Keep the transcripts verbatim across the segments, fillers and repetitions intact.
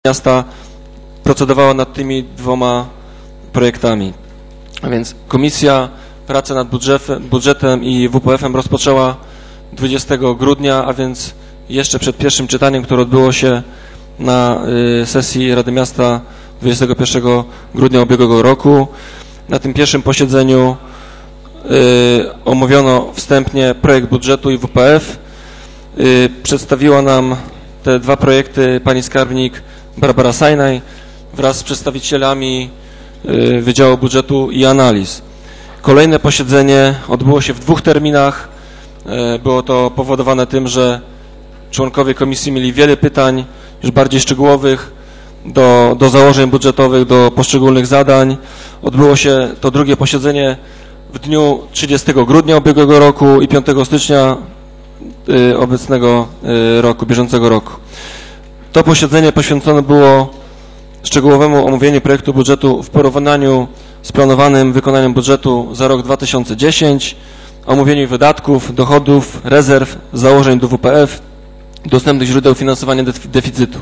Miasta procedowała nad tymi dwoma projektami. A więc Komisja pracę nad budżetem, budżetem i W P F-em rozpoczęła dwudziestego grudnia, a więc jeszcze przed pierwszym czytaniem, które odbyło się na y, sesji Rady Miasta dwudziestego pierwszego grudnia ubiegłego roku. Na tym pierwszym posiedzeniu y, omówiono wstępnie projekt budżetu i W P F. Y, przedstawiła nam te dwa projekty pani skarbnik Barbara Sajnaj wraz z przedstawicielami Wydziału Budżetu i Analiz. Kolejne posiedzenie odbyło się w dwóch terminach. Było to powodowane tym, że członkowie komisji mieli wiele pytań już bardziej szczegółowych do, do założeń budżetowych, do poszczególnych zadań. Odbyło się to drugie posiedzenie w dniu trzydziestego grudnia ubiegłego roku i piątego stycznia obecnego roku, bieżącego roku. To posiedzenie poświęcone było szczegółowemu omówieniu projektu budżetu w porównaniu z planowanym wykonaniem budżetu za rok dwa tysiące dziesięć, omówieniu wydatków, dochodów, rezerw, założeń do W P F, dostępnych źródeł finansowania deficytu.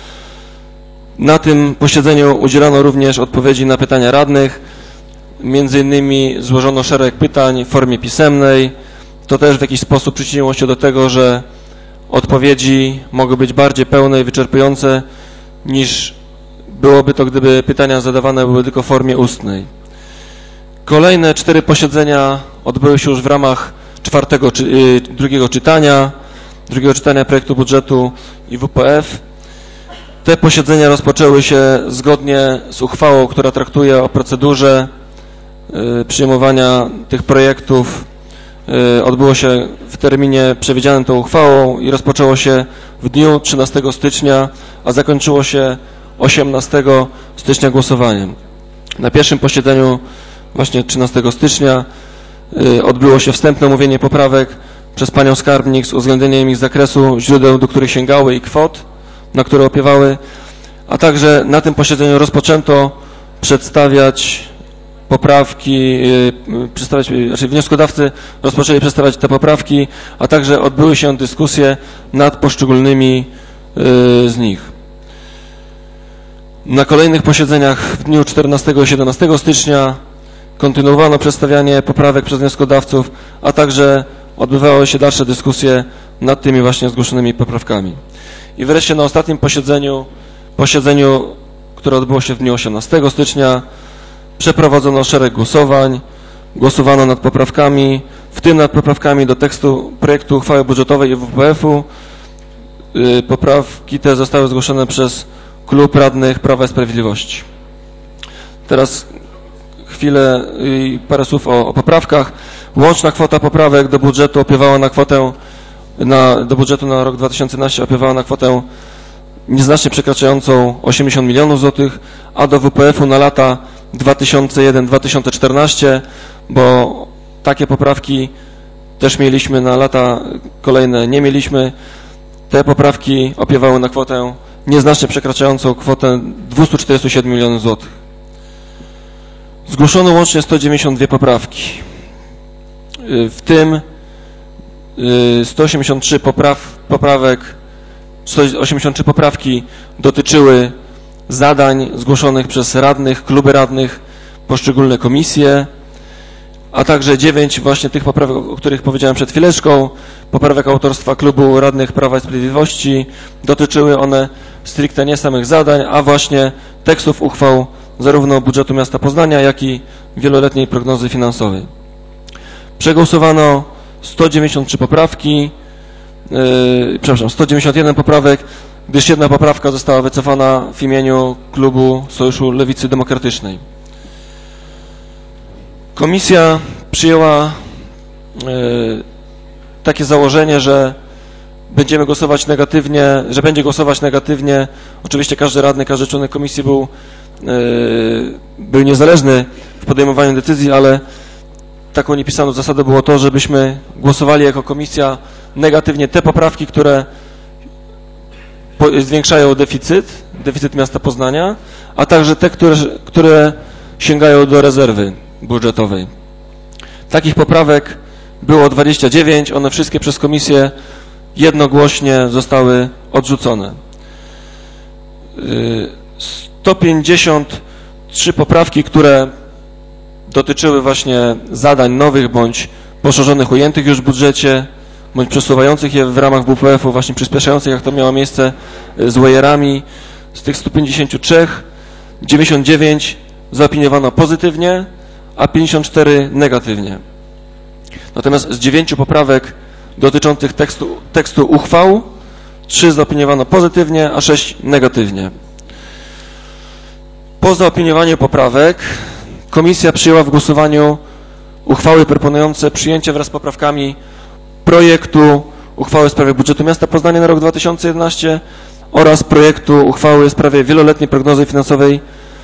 Na tym posiedzeniu udzielano również odpowiedzi na pytania radnych. Między innymi złożono szereg pytań w formie pisemnej. To też w jakiś sposób przyczyniło się do tego, że odpowiedzi mogły być bardziej pełne i wyczerpujące niż byłoby to, gdyby pytania zadawane były tylko w formie ustnej. Kolejne cztery posiedzenia odbyły się już w ramach czwartego, czy, drugiego czytania, drugiego czytania projektu budżetu i W P F. Te posiedzenia rozpoczęły się zgodnie z uchwałą, która traktuje o procedurze y, przyjmowania tych projektów. Y, odbyło się w terminie przewidzianym tą uchwałą i rozpoczęło się w dniu trzynastego stycznia, a zakończyło się osiemnastego stycznia głosowaniem. Na pierwszym posiedzeniu właśnie trzynastego stycznia y, odbyło się wstępne omówienie poprawek przez panią skarbnik z uwzględnieniem ich zakresu, źródeł, do których sięgały i kwot, na które opiewały, a także na tym posiedzeniu rozpoczęto przedstawiać poprawki, y, przedstawiać, znaczy wnioskodawcy rozpoczęli przedstawiać te poprawki, a także odbyły się dyskusje nad poszczególnymi y, z nich. Na kolejnych posiedzeniach w dniu czternastego i siedemnastego stycznia kontynuowano przedstawianie poprawek przez wnioskodawców, a także odbywały się dalsze dyskusje nad tymi właśnie zgłoszonymi poprawkami. I wreszcie na ostatnim posiedzeniu, posiedzeniu, które odbyło się w dniu osiemnastego stycznia, przeprowadzono szereg głosowań, głosowano nad poprawkami, w tym nad poprawkami do tekstu projektu uchwały budżetowej i W P F-u. Poprawki te zostały zgłoszone przez Klub Radnych Prawa i Sprawiedliwości. Teraz chwilę i parę słów o, o poprawkach. Łączna kwota poprawek do budżetu opiewała na kwotę, na, do budżetu na rok dwa tysiące jedenaście opiewała na kwotę nieznacznie przekraczającą osiemdziesiąt milionów złotych, a do W P F-u na lata dwa tysiące jeden do dwa tysiące czternastego, bo takie poprawki też mieliśmy, na lata kolejne nie mieliśmy. Te poprawki opiewały na kwotę nieznacznie przekraczającą kwotę dwieście czterdzieści siedem milionów złotych. Zgłoszono łącznie sto dziewięćdziesiąt dwie poprawki, w tym sto osiemdziesiąt trzy popraw, poprawek, sto osiemdziesiąt trzy poprawki dotyczyły zadań zgłoszonych przez radnych, kluby radnych, poszczególne komisje, a także dziewięć właśnie tych poprawek, o których powiedziałem przed chwileczką, poprawek autorstwa Klubu Radnych Prawa i Sprawiedliwości. Dotyczyły one stricte nie samych zadań, a właśnie tekstów uchwał zarówno budżetu miasta Poznania, jak i wieloletniej prognozy finansowej. Przegłosowano sto dziewięćdziesiąt trzy poprawki, yy, przepraszam, sto dziewięćdziesiąt jeden poprawek, gdyż jedna poprawka została wycofana w imieniu Klubu Sojuszu Lewicy Demokratycznej. Komisja przyjęła yy, takie założenie, że będziemy głosować negatywnie, że będzie głosować negatywnie. Oczywiście każdy radny, każdy członek komisji był, yy, był niezależny w podejmowaniu decyzji, ale taką niepisaną zasadą było to, żebyśmy głosowali jako komisja negatywnie te poprawki, które zwiększają deficyt, deficyt miasta Poznania, a także te, które, które sięgają do rezerwy budżetowej. Takich poprawek było dwadzieścia dziewięć, one wszystkie przez komisję jednogłośnie zostały odrzucone. sto pięćdziesiąt trzy poprawki, które dotyczyły właśnie zadań nowych bądź poszerzonych, ujętych już w budżecie, bądź przesuwających je w ramach W P F-u, właśnie przyspieszających, jak to miało miejsce z wajerami. Z tych stu pięćdziesięciu trzech dziewięćdziesiąt dziewięć zaopiniowano pozytywnie, a pięćdziesiąt cztery negatywnie. Natomiast z dziewięciu poprawek dotyczących tekstu, tekstu uchwał trzy zaopiniowano pozytywnie, a sześć negatywnie. Po zaopiniowaniu poprawek komisja przyjęła w głosowaniu uchwały proponujące przyjęcie wraz z poprawkami projektu uchwały w sprawie budżetu miasta Poznania na rok dwa tysiące jedenasty oraz projektu uchwały w sprawie wieloletniej prognozy finansowej.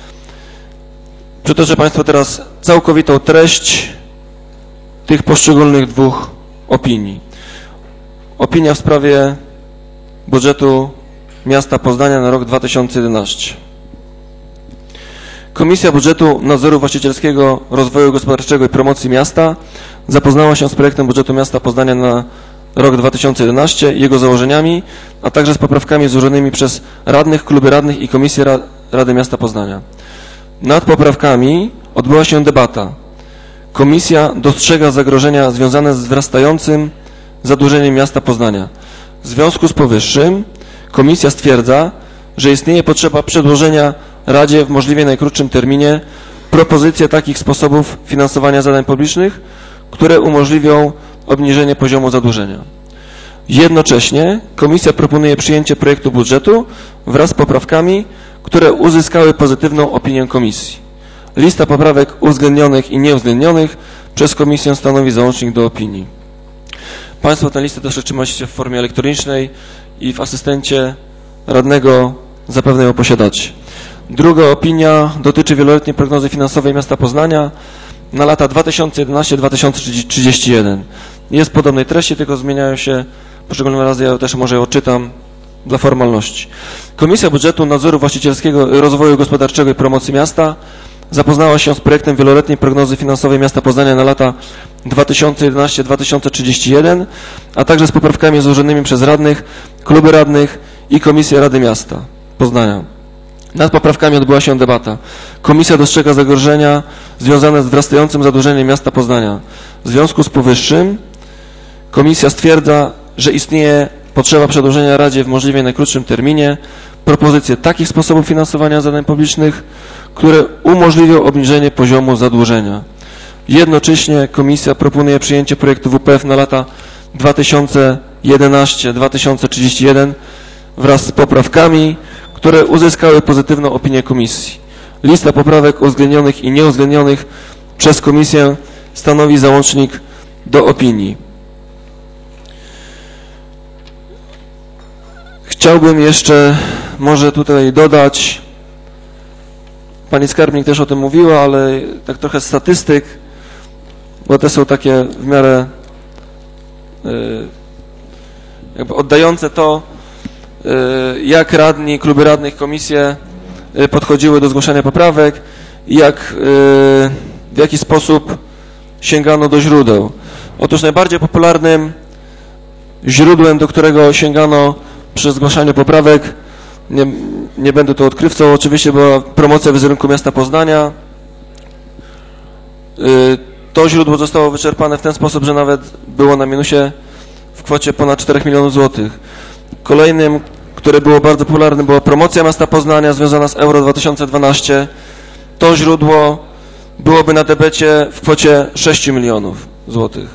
Przytoczę Państwu teraz całkowitą treść tych poszczególnych dwóch opinii. Opinia w sprawie budżetu miasta Poznania na rok dwa tysiące jedenasty. Komisja Budżetu, Nadzoru Właścicielskiego, Rozwoju Gospodarczego i Promocji Miasta zapoznała się z projektem budżetu miasta Poznania na rok dwa tysiące jedenasty, jego założeniami, a także z poprawkami złożonymi przez radnych, kluby radnych i Komisję Rady Miasta Poznania. Nad poprawkami odbyła się debata. Komisja dostrzega zagrożenia związane z wzrastającym zadłużeniem miasta Poznania. W związku z powyższym komisja stwierdza, że istnieje potrzeba przedłożenia Radzie w możliwie najkrótszym terminie propozycje takich sposobów finansowania zadań publicznych, które umożliwią obniżenie poziomu zadłużenia. Jednocześnie komisja proponuje przyjęcie projektu budżetu wraz z poprawkami, które uzyskały pozytywną opinię komisji. Lista poprawek uwzględnionych i nieuwzględnionych przez komisję stanowi załącznik do opinii. Państwo tę listę też otrzymacie w formie elektronicznej i w asystencie radnego zapewne ją posiadacie. Druga opinia dotyczy wieloletniej prognozy finansowej miasta Poznania na lata dwa tysiące jedenasty do dwa tysiące trzydziestego pierwszego. Jest podobnej treści, tylko zmieniają się poszczególne razy, ja też może ją odczytam dla formalności. Komisja Budżetu, Nadzoru Właścicielskiego, Rozwoju Gospodarczego i Promocji Miasta zapoznała się z projektem wieloletniej prognozy finansowej miasta Poznania na lata dwa tysiące jedenasty do dwa tysiące trzydziestego pierwszego, a także z poprawkami złożonymi przez radnych, kluby radnych i Komisję Rady Miasta Poznania. Nad poprawkami odbyła się debata. Komisja dostrzega zagrożenia związane z wzrastającym zadłużeniem miasta Poznania. W związku z powyższym komisja stwierdza, że istnieje potrzeba przedłożenia Radzie w możliwie najkrótszym terminie propozycje takich sposobów finansowania zadań publicznych, które umożliwią obniżenie poziomu zadłużenia. Jednocześnie komisja proponuje przyjęcie projektu W P F na lata dwa tysiące jedenasty do dwa tysiące trzydziestego pierwszego wraz z poprawkami, które uzyskały pozytywną opinię komisji. Lista poprawek uwzględnionych i nieuwzględnionych przez komisję stanowi załącznik do opinii. Chciałbym jeszcze może tutaj dodać, pani skarbnik też o tym mówiła, ale tak trochę statystyk, bo te są takie w miarę jakby oddające to, jak radni, kluby radnych, komisje podchodziły do zgłaszania poprawek i jak, w jaki sposób sięgano do źródeł. Otóż najbardziej popularnym źródłem, do którego sięgano przy zgłaszaniu poprawek, nie, nie będę tu odkrywcą, oczywiście była promocja wizerunku miasta Poznania. To źródło zostało wyczerpane w ten sposób, że nawet było na minusie w kwocie ponad czterech milionów złotych. Kolejnym, które było bardzo popularne, była promocja miasta Poznania związana z Euro dwa tysiące dwanaście. To źródło byłoby na debecie w kwocie sześciu milionów złotych.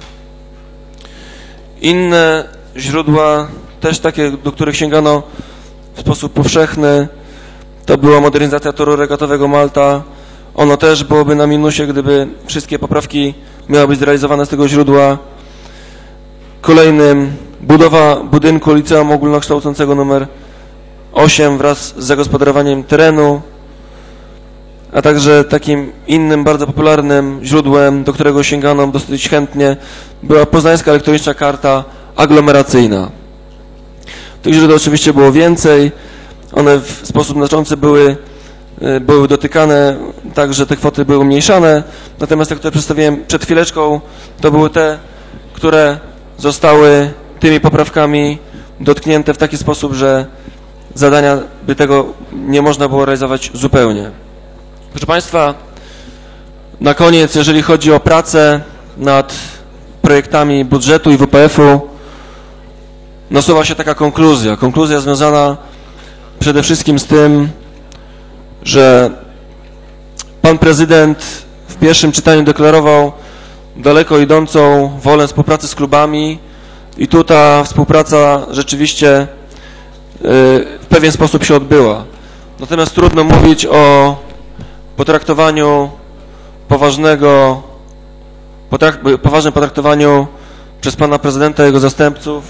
Inne źródła, też takie, do których sięgano w sposób powszechny, to była modernizacja toru regatowego Malta. Ono też byłoby na minusie, gdyby wszystkie poprawki miały być zrealizowane z tego źródła. Kolejnym budowa budynku liceum ogólnokształcącego numer osiem wraz z zagospodarowaniem terenu, a także takim innym bardzo popularnym źródłem, do którego sięgano dosyć chętnie, była poznańska elektroniczna karta aglomeracyjna. Tych źródeł oczywiście było więcej, one w sposób znaczący były, były dotykane, tak że te kwoty były umniejszane, natomiast te, które przedstawiłem przed chwileczką, to były te, które zostały tymi poprawkami dotknięte w taki sposób, że zadania by tego nie można było realizować zupełnie. Proszę Państwa, na koniec, jeżeli chodzi o pracę nad projektami budżetu i W P F-u, nasuwa się taka konkluzja. Konkluzja związana przede wszystkim z tym, że pan prezydent w pierwszym czytaniu deklarował daleko idącą wolę współpracy z klubami i tu ta współpraca rzeczywiście w pewien sposób się odbyła. Natomiast trudno mówić o potraktowaniu poważnego, potrak poważnym potraktowaniu przez pana prezydenta i jego zastępców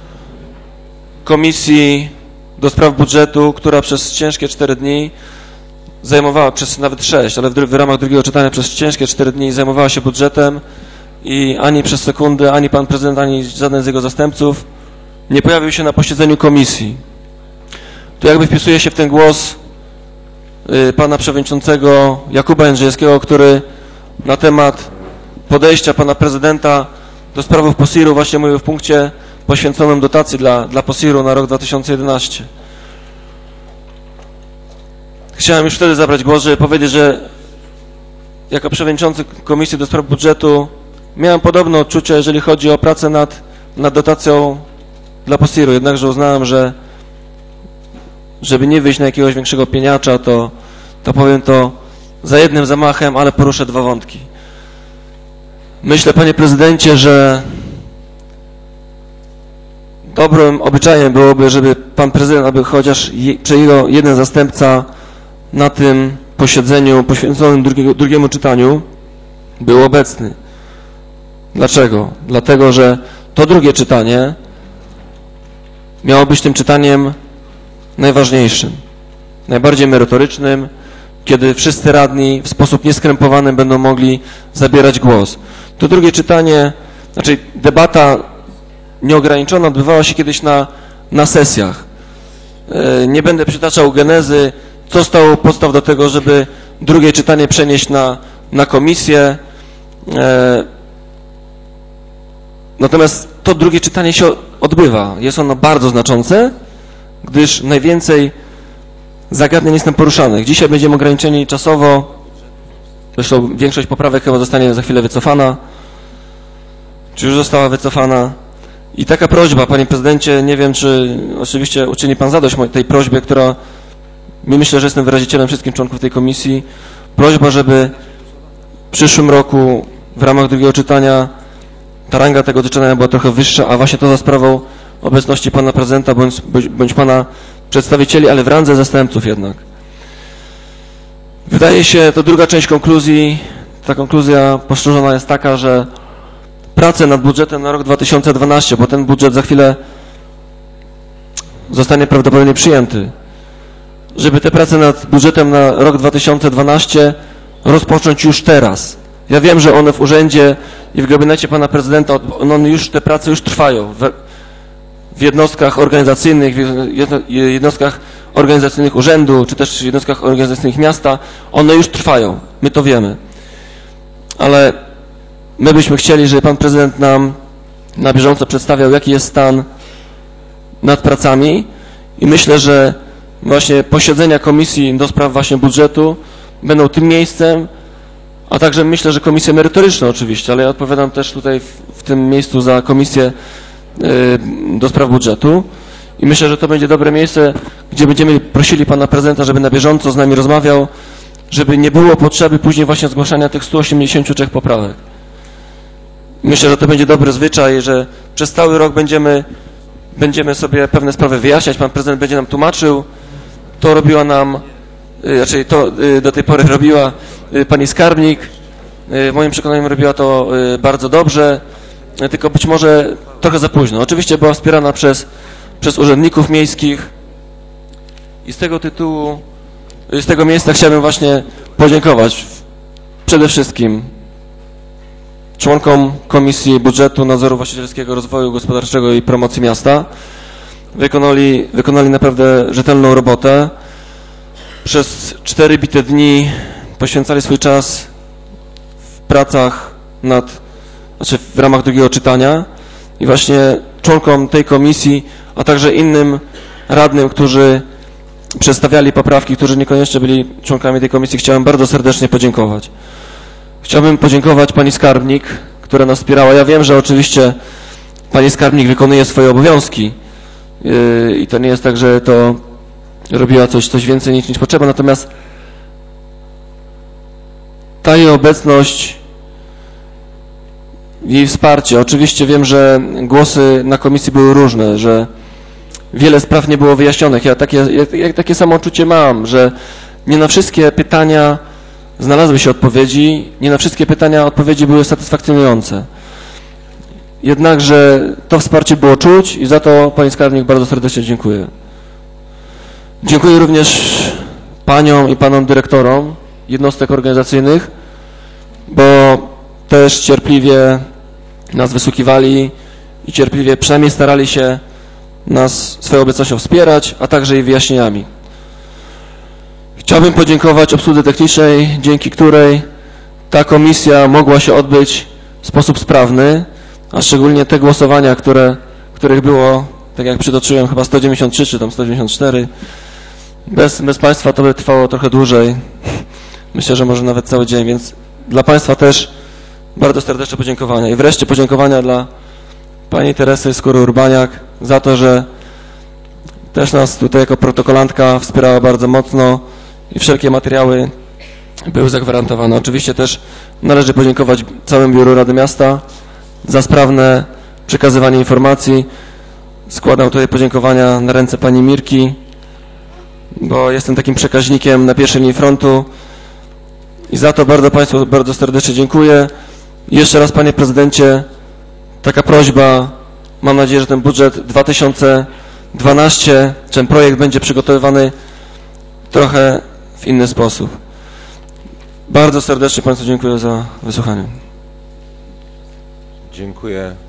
Komisji do Spraw Budżetu, która przez ciężkie cztery dni zajmowała, przez nawet sześć, ale w, w ramach drugiego czytania przez ciężkie cztery dni zajmowała się budżetem i ani przez sekundę, ani pan prezydent, ani żaden z jego zastępców nie pojawił się na posiedzeniu komisji. Tu jakby wpisuje się w ten głos y, pana przewodniczącego Jakuba Jędrzejewskiego, który na temat podejścia pana prezydenta do spraw P O S I R-u właśnie mówił w punkcie poświęconym dotacji dla, dla P O S I R-u na rok dwa tysiące jedenasty. Chciałem już wtedy zabrać głos, żeby powiedzieć, że jako przewodniczący Komisji do Spraw Budżetu miałem podobne odczucie, jeżeli chodzi o pracę nad, nad dotacją dla P O S I R-u, jednakże uznałem, że żeby nie wyjść na jakiegoś większego pieniacza, to, to powiem to za jednym zamachem, ale poruszę dwa wątki. Myślę, panie prezydencie, że dobrym obyczajem byłoby, żeby pan prezydent, aby chociaż je, czy jego jeden zastępca na tym posiedzeniu poświęconym drugiego, drugiemu czytaniu był obecny. Dlaczego? Dlatego, że to drugie czytanie miało być tym czytaniem najważniejszym, najbardziej merytorycznym, kiedy wszyscy radni w sposób nieskrępowany będą mogli zabierać głos. To drugie czytanie, znaczy debata nieograniczona odbywała się kiedyś na, na sesjach. Nie będę przytaczał genezy, co stało u podstaw do tego, żeby drugie czytanie przenieść na, na komisję. Natomiast to drugie czytanie się odbywa. Jest ono bardzo znaczące, gdyż najwięcej zagadnień jest tam poruszanych. Dzisiaj będziemy ograniczeni czasowo. Zresztą większość poprawek chyba zostanie za chwilę wycofana. Czy już została wycofana? I taka prośba, panie prezydencie, nie wiem, czy oczywiście uczyni pan zadość tej prośbie, która, myślę, że jestem wyrazicielem wszystkich członków tej komisji, prośba, żeby w przyszłym roku w ramach drugiego czytania ta ranga tego czytania była trochę wyższa, a właśnie to za sprawą obecności pana prezydenta bądź, bądź pana przedstawicieli, ale w randze zastępców jednak. Wydaje się, to druga część konkluzji, ta konkluzja poszerzona jest taka, że prace nad budżetem na rok dwa tysiące dwunasty, bo ten budżet za chwilę zostanie prawdopodobnie przyjęty, żeby te prace nad budżetem na rok dwa tysiące dwunasty rozpocząć już teraz. Ja wiem, że one w urzędzie i w gabinecie pana prezydenta, one już, te prace już trwają w, w jednostkach organizacyjnych, w jednostkach organizacyjnych urzędu, czy też w jednostkach organizacyjnych miasta, one już trwają. My to wiemy. Ale my byśmy chcieli, żeby pan prezydent nam na bieżąco przedstawiał, jaki jest stan nad pracami i myślę, że właśnie posiedzenia Komisji do Spraw właśnie budżetu będą tym miejscem, a także myślę, że komisje merytoryczne oczywiście, ale ja odpowiadam też tutaj w, w tym miejscu za Komisję y, do Spraw Budżetu i myślę, że to będzie dobre miejsce, gdzie będziemy prosili pana prezydenta, żeby na bieżąco z nami rozmawiał, żeby nie było potrzeby później właśnie zgłaszania tych stu osiemdziesięciu trzech poprawek. Myślę, że to będzie dobry zwyczaj, że przez cały rok będziemy, będziemy sobie pewne sprawy wyjaśniać, pan prezydent będzie nam tłumaczył. To robiła nam, raczej to do tej pory robiła pani skarbnik. W moim przekonaniu robiła to bardzo dobrze, tylko być może trochę za późno. Oczywiście była wspierana przez, przez urzędników miejskich i z tego tytułu, z tego miejsca chciałbym właśnie podziękować przede wszystkim członkom Komisji Budżetu, Nadzoru Właścicielskiego, Rozwoju Gospodarczego i Promocji Miasta. Wykonali, wykonali naprawdę rzetelną robotę. Przez cztery bite dni poświęcali swój czas w pracach nad, znaczy w ramach drugiego czytania i właśnie członkom tej komisji, a także innym radnym, którzy przedstawiali poprawki, którzy niekoniecznie byli członkami tej komisji, chciałem bardzo serdecznie podziękować. Chciałbym podziękować pani skarbnik, która nas wspierała. Ja wiem, że oczywiście pani skarbnik wykonuje swoje obowiązki yy, i to nie jest tak, że to robiła coś, coś więcej niż, niż potrzeba, natomiast ta jej obecność, jej wsparcie, oczywiście wiem, że głosy na komisji były różne, że wiele spraw nie było wyjaśnionych. Ja takie, ja, takie samopoczucie mam, że nie na wszystkie pytania znalazły się odpowiedzi, nie na wszystkie pytania odpowiedzi były satysfakcjonujące. Jednakże to wsparcie było czuć i za to pani skarbnik bardzo serdecznie dziękuję. Dziękuję również paniom i panom dyrektorom jednostek organizacyjnych, bo też cierpliwie nas wysłuchiwali i cierpliwie przynajmniej starali się nas swoją obecnością wspierać, a także i wyjaśnieniami. Chciałbym podziękować obsłudze technicznej, dzięki której ta komisja mogła się odbyć w sposób sprawny, a szczególnie te głosowania, które, których było, tak jak przytoczyłem, chyba sto dziewięćdziesiąt trzy czy tam sto dziewięćdziesiąt cztery. Bez, bez Państwa to by trwało trochę dłużej. Myślę, że może nawet cały dzień, więc dla Państwa też bardzo serdeczne podziękowania. I wreszcie podziękowania dla pani Teresy Skóry-Urbaniak za to, że też nas tutaj jako protokolantka wspierała bardzo mocno i wszelkie materiały były zagwarantowane. Oczywiście też należy podziękować całemu Biuru Rady Miasta za sprawne przekazywanie informacji. Składam tutaj podziękowania na ręce pani Mirki, bo jestem takim przekaźnikiem na pierwszej linii frontu i za to bardzo Państwu bardzo serdecznie dziękuję. I jeszcze raz, panie prezydencie, taka prośba, mam nadzieję, że ten budżet dwa tysiące dwunasty, ten projekt będzie przygotowywany trochę w inny sposób. Bardzo serdecznie Państwu dziękuję za wysłuchanie. Dziękuję.